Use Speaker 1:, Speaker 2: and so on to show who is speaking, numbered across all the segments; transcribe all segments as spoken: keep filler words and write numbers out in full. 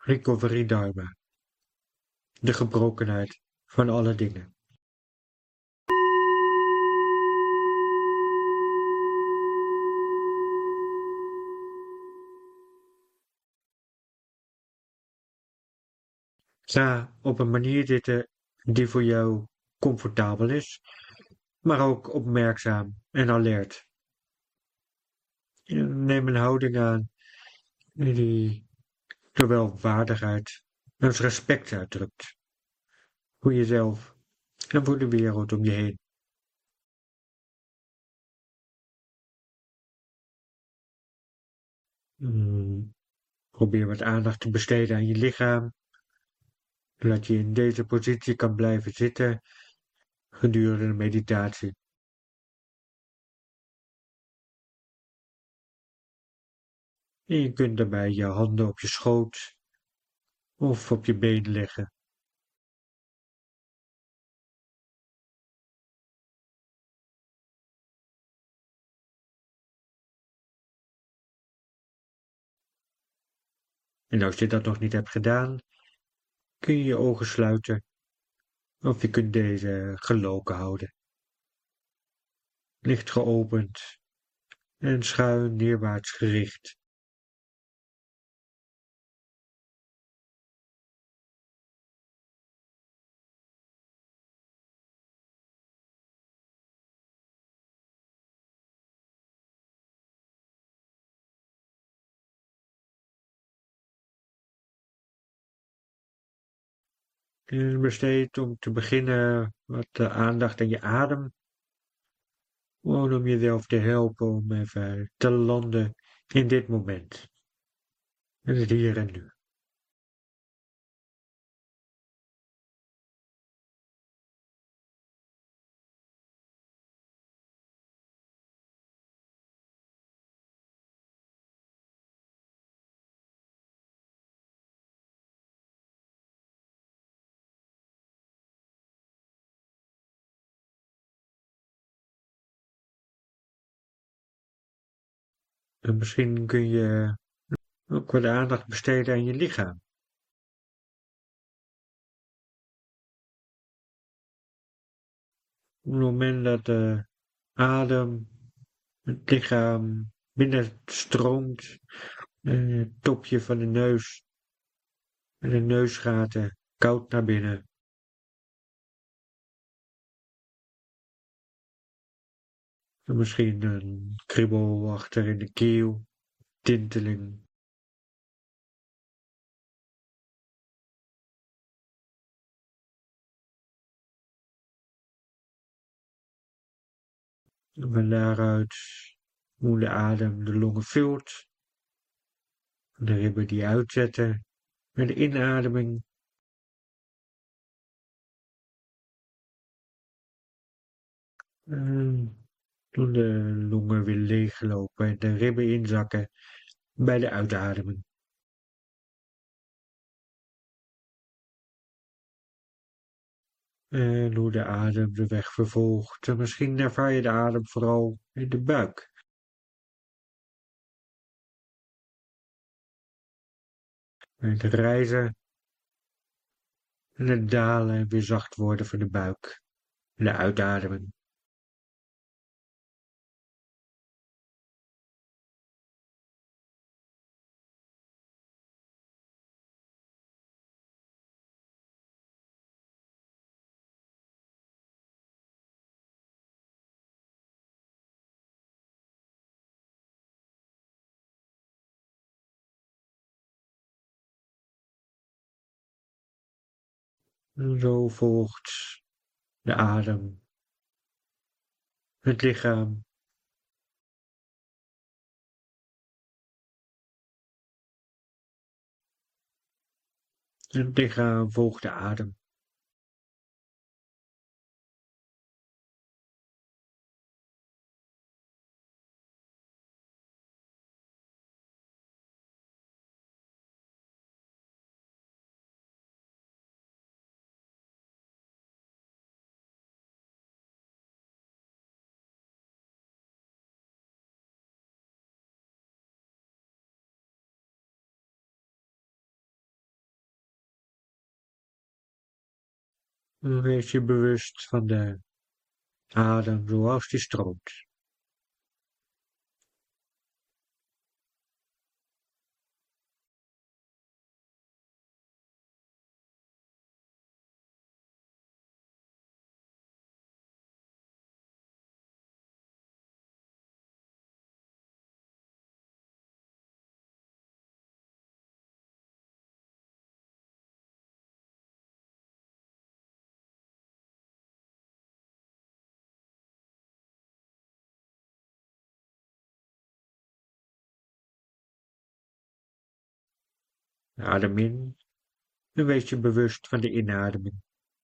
Speaker 1: Recovery Dharma. De gebrokenheid van alle dingen. Ga op een manier zitten die voor jou comfortabel is, maar ook opmerkzaam en alert. Neem een houding aan die zowel waardigheid als respect uitdrukt. Voor jezelf en voor de wereld om je heen. Hmm. Probeer wat aandacht te besteden aan je lichaam, zodat je in deze positie kan blijven zitten gedurende de meditatie. En je kunt daarbij je handen op je schoot of op je been leggen. En als je dat nog niet hebt gedaan, kun je je ogen sluiten of je kunt deze geloken houden. Licht geopend en schuin neerwaarts gericht. En besteed om te beginnen wat de aandacht aan je adem. Gewoon om jezelf te helpen om even te landen in dit moment. In het hier en nu. En misschien kun je ook wat aandacht besteden aan je lichaam. Op het moment dat de adem het lichaam binnenstroomt, en het topje van de neus en de neusgaten koud naar binnen. En misschien een kriebel achter in de keel, tinteling. En van daaruit hoe de adem de longen vult. De ribben die uitzetten met de inademing. En toen de longen weer leeglopen en de ribben inzakken bij de uitademing. En hoe de adem de weg vervolgt. En misschien ervaar je de adem vooral in de buik. Het reizen en het dalen en weer zacht worden van de buik. De uitademing. En zo volgt de adem het lichaam. En het lichaam volgt de adem. Wees je bewust van de adem zoals die stroomt. Adem in en wees je bewust van de inademing.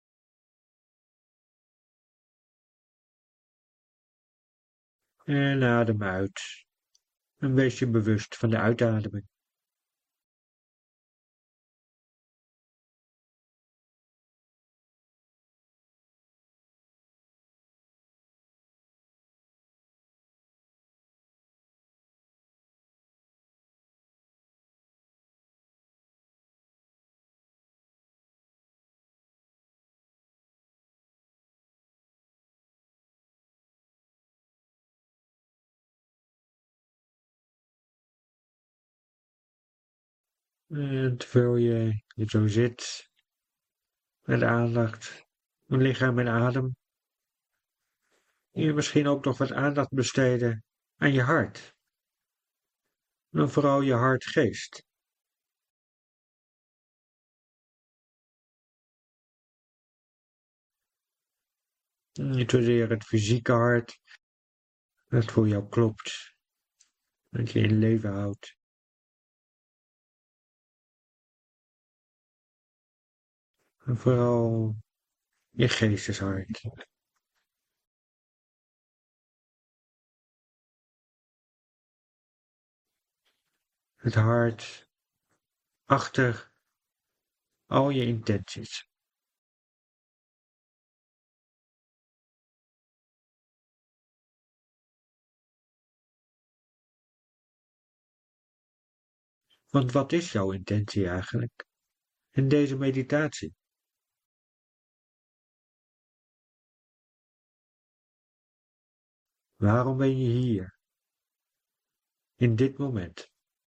Speaker 1: En adem uit en wees je bewust van de uitademing. En terwijl je je zo zit, met aandacht, lichaam en adem, je misschien ook nog wat aandacht besteden aan je hart. En vooral je hartgeest. Niet zozeer het fysieke hart, dat voor jou klopt, dat je in leven houdt. En vooral je geesteshart. Het hart achter al je intenties. Want wat is jouw intentie eigenlijk in deze meditatie? Waarom ben je hier, in dit moment?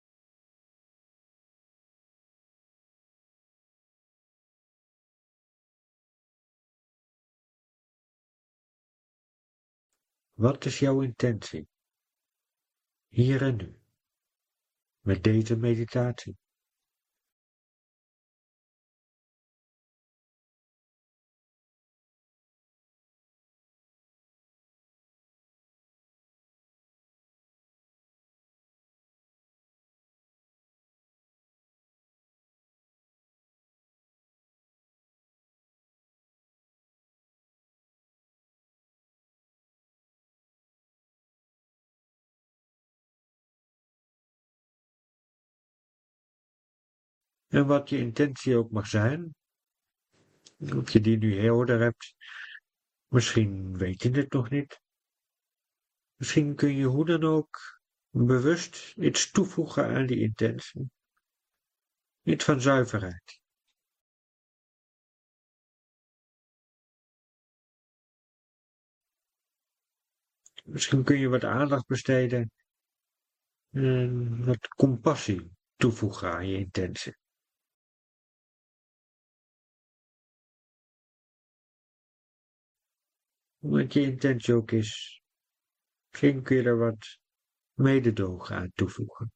Speaker 1: Wat is jouw intentie, hier en nu, met deze meditatie? En wat je intentie ook mag zijn, of je die nu helder hebt, misschien weet je het nog niet. Misschien kun je hoe dan ook bewust iets toevoegen aan die intentie. Iets van zuiverheid. Misschien kun je wat aandacht besteden en wat compassie toevoegen aan je intentie. Wat je intentie ook is, misschien kun je er wat mededogen aan toevoegen.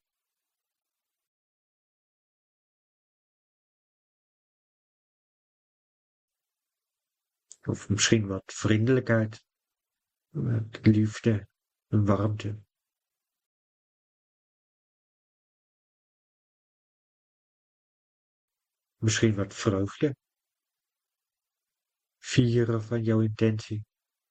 Speaker 1: Of misschien wat vriendelijkheid, wat liefde en warmte. Misschien wat vreugde. Vieren van jouw intentie.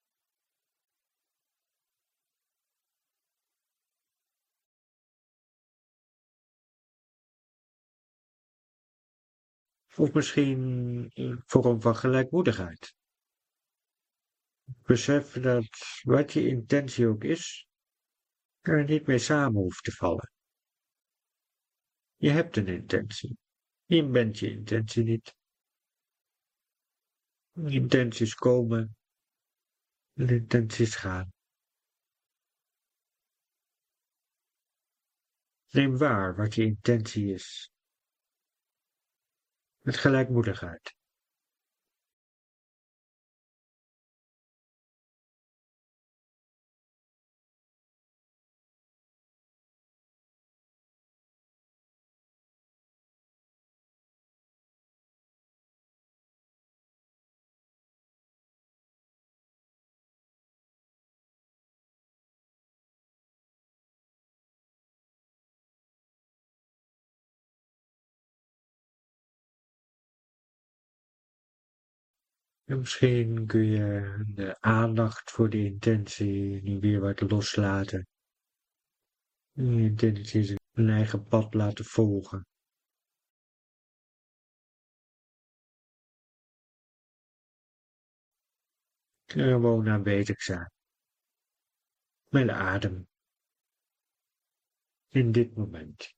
Speaker 1: Of misschien een vorm van gelijkmoedigheid. Besef dat wat je intentie ook is, er niet mee samen hoeft te vallen. Je hebt een intentie. Je bent je intentie niet. Intenties komen en intenties gaan. Neem waar wat je intentie is. Met gelijkmoedigheid. En misschien kun je de aandacht voor de intentie nu weer wat loslaten. De intentie een eigen pad laten volgen. En gewoon aanwezig zijn. Met de adem. In dit moment.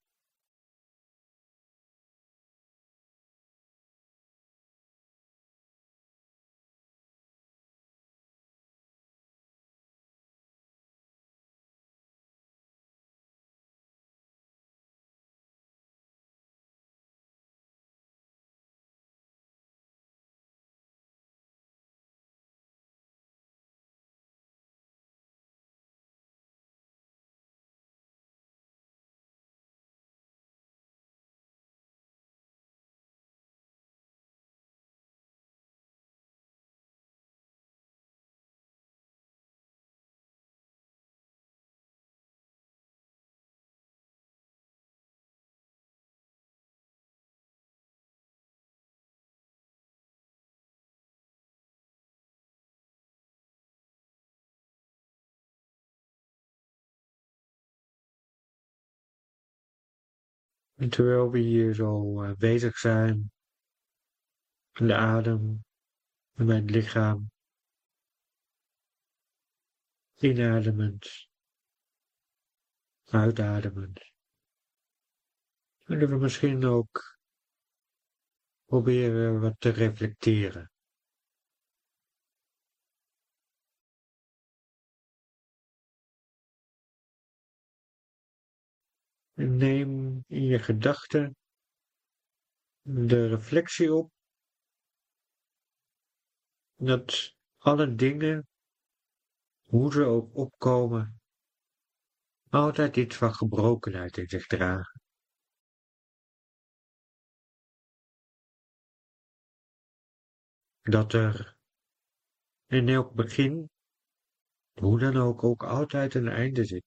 Speaker 1: En terwijl we hier zo uh, bezig zijn. Met de adem. En met het lichaam. Inademend. Uitademend. Kunnen we misschien ook proberen wat te reflecteren. En neem in je gedachten de reflectie op dat alle dingen, hoe ze ook opkomen, altijd iets van gebrokenheid in zich dragen. Dat er in elk begin, hoe dan ook, ook altijd een einde zit.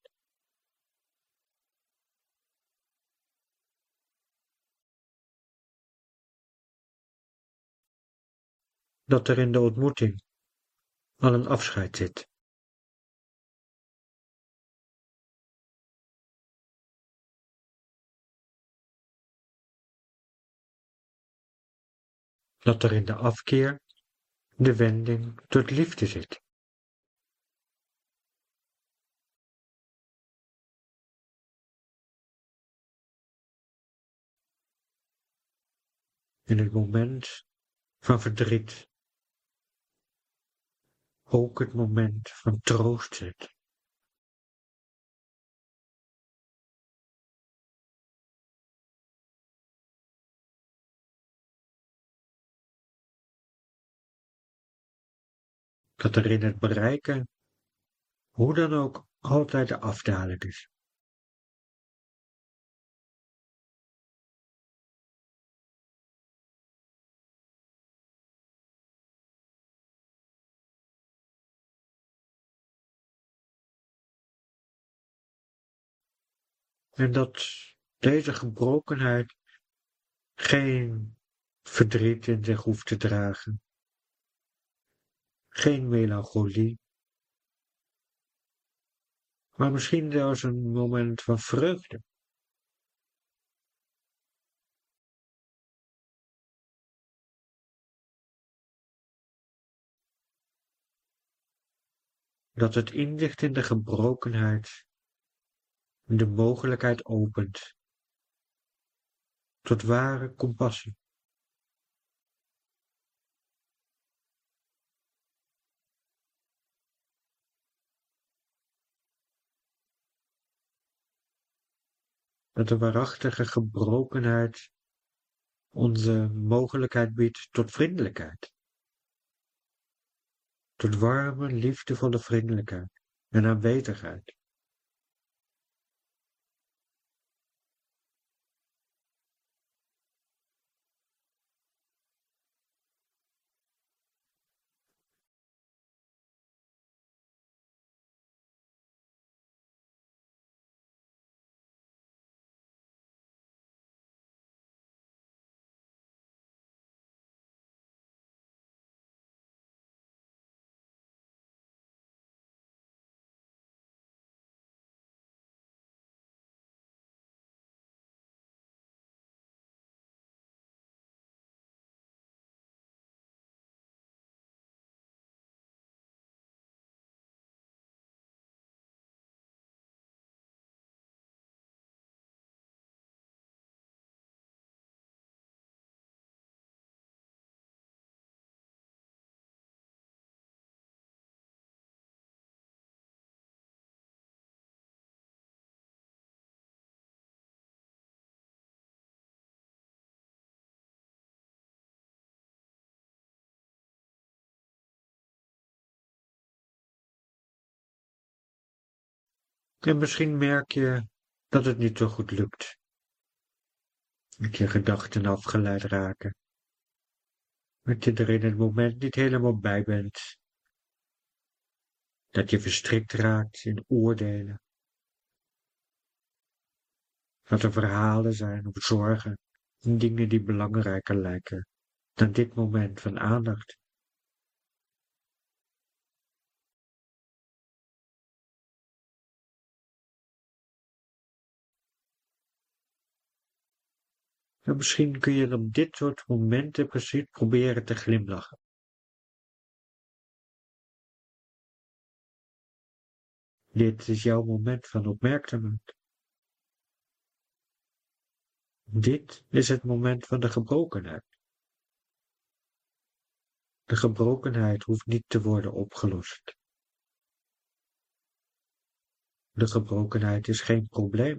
Speaker 1: Dat er in de ontmoeting al een afscheid zit. Dat er in de afkeer de wending tot liefde zit. In het moment van verdriet ook het moment van troost zit. Dat er in het bereiken, hoe dan ook, altijd de afdaling is. En dat deze gebrokenheid geen verdriet in zich hoeft te dragen, geen melancholie, maar misschien zelfs een moment van vreugde. Dat het inzicht in de gebrokenheid de mogelijkheid opent tot ware compassie. dat de waarachtige gebrokenheid onze mogelijkheid biedt tot vriendelijkheid. Tot warme, liefdevolle vriendelijkheid en aanwezigheid. En misschien merk je dat het niet zo goed lukt. Dat je gedachten afgeleid raken. Dat je er in het moment niet helemaal bij bent. Dat je verstrikt raakt in oordelen. Dat er verhalen zijn of zorgen. Dingen die belangrijker lijken dan dit moment van aandacht. En misschien kun je op dit soort momenten precies proberen te glimlachen. Dit is jouw moment van opmerkzaamheid. Dit is het moment van de gebrokenheid. De gebrokenheid hoeft niet te worden opgelost. De gebrokenheid is geen probleem.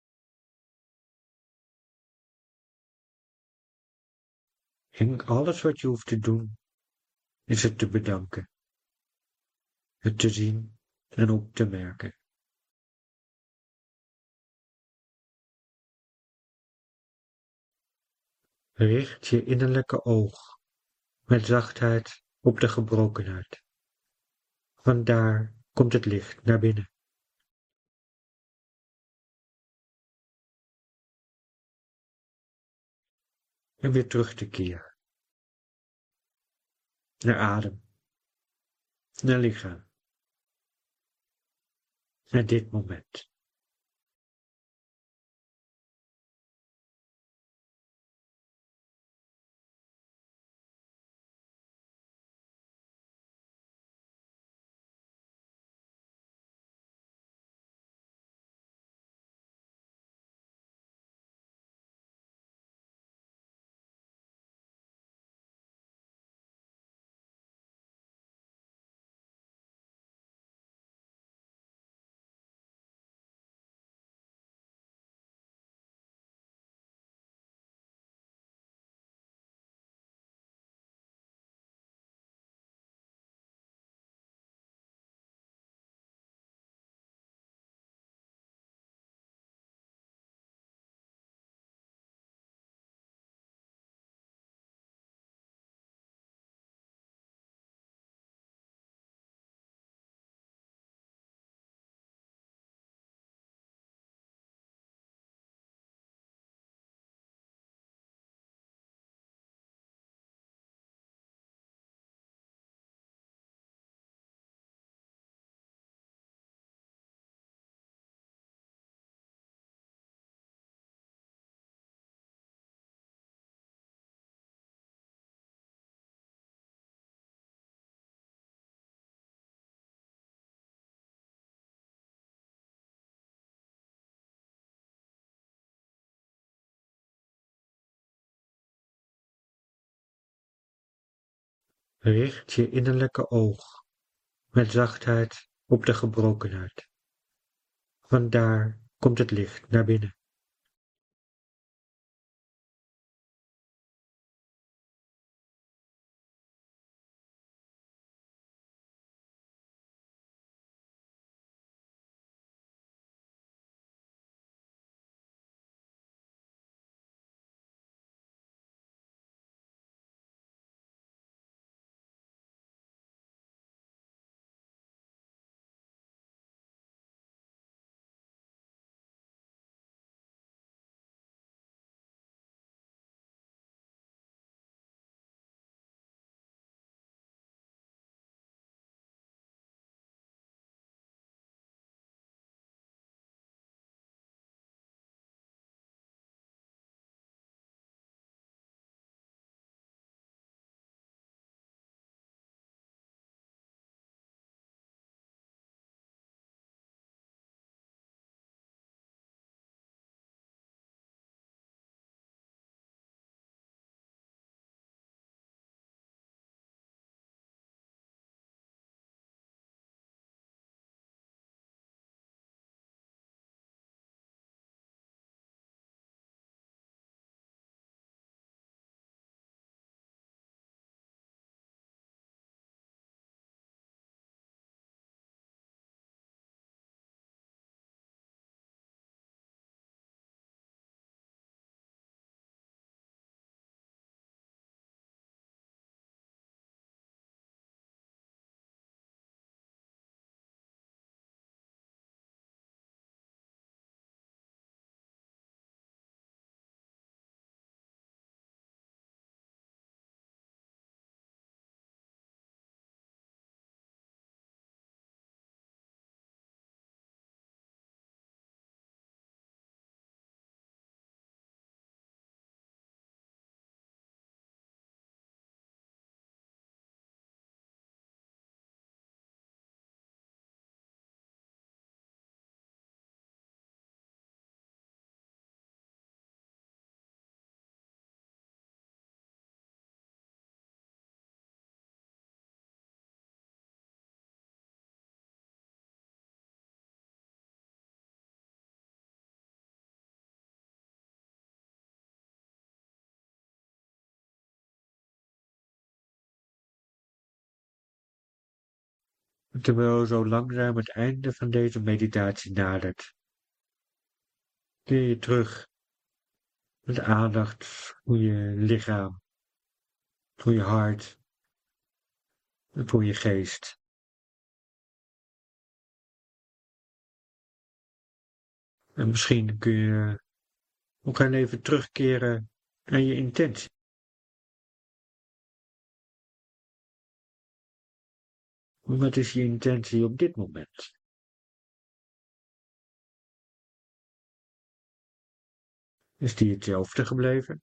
Speaker 1: En alles wat je hoeft te doen, is het te bedanken, het te zien en op te merken. Richt je innerlijke oog met zachtheid op de gebrokenheid. Vandaar komt het licht naar binnen. En weer terug te keren. Naar adem. Naar lichaam. Naar dit moment. Richt je innerlijke oog met zachtheid op de gebrokenheid. Vandaar komt het licht naar binnen. Terwijl zo langzaam het einde van deze meditatie nadert, keer je terug met aandacht voor je lichaam, voor je hart en voor je geest. En misschien kun je ook heel even terugkeren naar je intentie. Wat is je intentie op dit moment? Is die hetzelfde gebleven?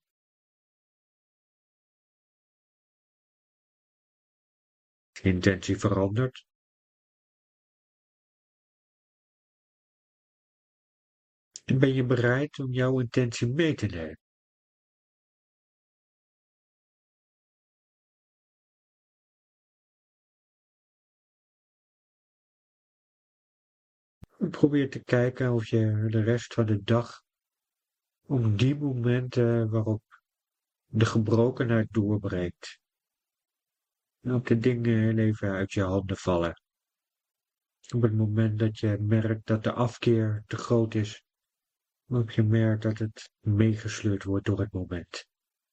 Speaker 1: Is je intentie veranderd? En ben je bereid om jouw intentie mee te nemen? En probeer te kijken of je de rest van de dag op die momenten waarop de gebrokenheid doorbreekt. En ook de dingen heel even uit je handen vallen. Op het moment dat je merkt dat de afkeer te groot is, of je merkt dat het meegesleurd wordt door het moment.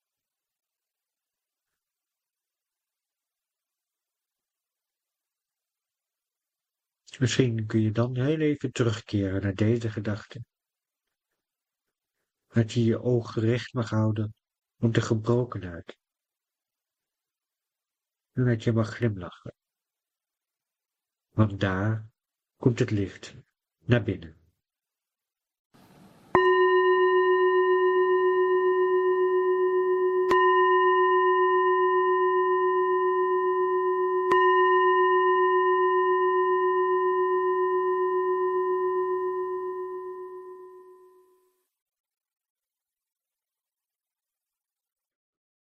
Speaker 1: Misschien kun je dan heel even terugkeren naar deze gedachte. Dat je je oog gericht mag houden op de gebrokenheid. En dat je mag glimlachen. Want daar komt het licht naar binnen.